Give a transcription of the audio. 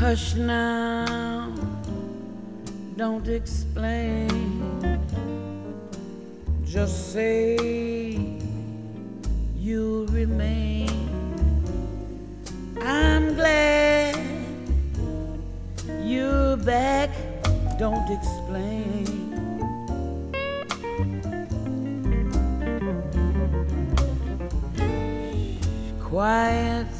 Hush now, don't explain. Just say you'll remain. I'm glad you're back, don't explain. Quiet